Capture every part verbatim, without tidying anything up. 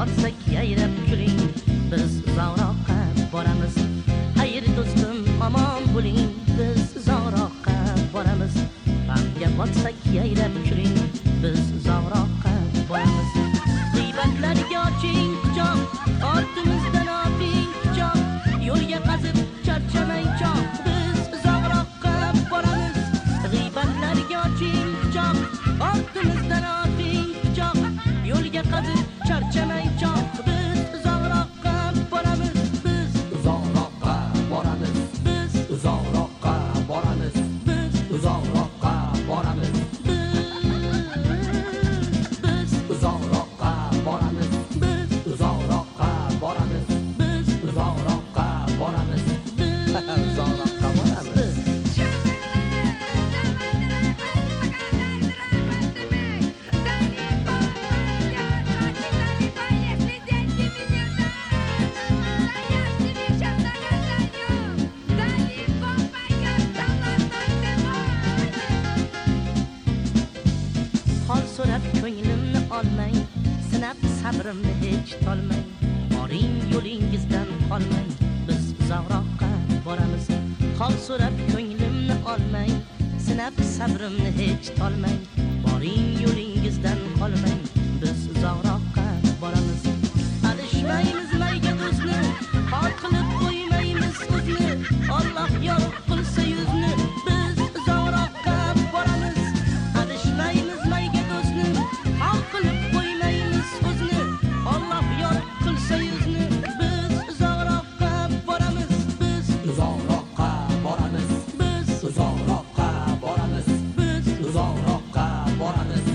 botsak yayrab kuling, biz uzoqroqqa boramiz. Xayr do'stim, omon bo'ling, biz uzoqroqqa boramiz. G'amga botsak yayrab kuling, biz uzoqroqqa boramiz. G'iybatlarga oching quchoq, ortimizdan oting quchoq, yo'lga qazib charchamang choq, biz uzoqroqqa boramiz. G'iybatlarga oching quchoq, ortimizdan oting quchoq, yo'lga qazib charchamang choq, biz uzoqroqqa boramiz. Biz uzoqroqqa boramiz. Biz uzoqroqqa boramiz. Biz uzoqroqqa boramiz. Biz uzoqroqqa boramiz. Biz uzoqroqqa boramiz. Biz uzoqroqqa boramiz. uzoqroqqa boramiz. Hol so'rab ko'nglimni olmang, sinab sabrimni hech tolmang. Boring yo'lingizdan qolmang, biz uzoqroqqa boramiz. Hol so'rab ko'nglimni olmang, sinab sabrimni hech tolmang. Boring yo'lingizdan qolmang, biz uzoqroqqa boramiz. Adashmaymiz mayga do'stni, hol qilib qo'ymaymiz o'zni. Alloh yorug' qilsa yuzni, biz uzoqroqqa boramiz. Adashmaymiz mayga do'stni, hol qilib qo'ymaymiz o'zni. Alloh yorug' qilsa yuzni, biz uzoqroqqa boramiz. Biz uzoqroqqa boramiz. Biz uzoqroqqa boramiz. Biz uzoqroqqa boramiz.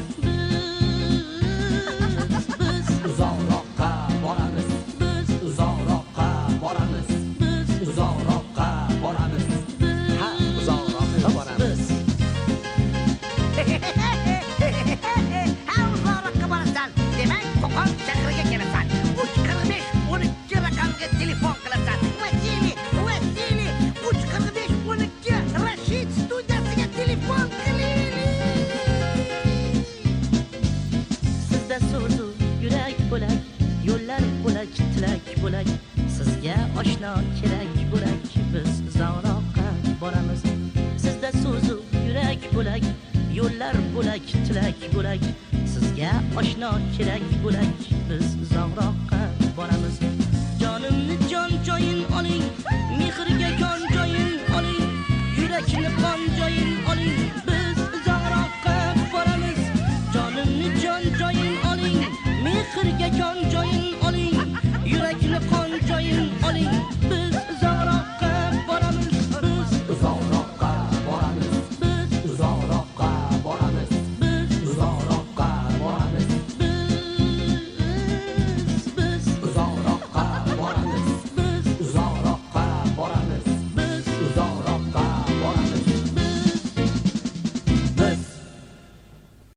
Biz uzoqroqqa boramiz. Biz uzoqroqqa boramiz. Biz uzoqroqqa boramiz. Ha, uzoqroqqa boramiz. Ha, uzoqroqqa borasan. Demak, Qo'qon shahriga kelasan. uch qirq besh o'n ikki raqamga telefon qilasan. Vasili, Vasili, uch qirq besh o'n ikki Rashid studiyasiga telefon qiling. Sizda so'zu yurak bo'lak, yo'llar bo'lak, tilak bo'lak. Sizga oshno kerak bo'lak, biz uzoqroqqa boramiz. Sizda so'zu yurak bo'lak, yo'llar bo'lak, tilak bo'lak. Sizga oshno kerak bo'lak, biz uzoqroqqa boramiz. Jonimni jon joyin oling, mehrga kon joyin oling, yurakni qon joyin oling, biz uzoqroqqa boramiz. Jonimni jon joyin oling, mehrga kon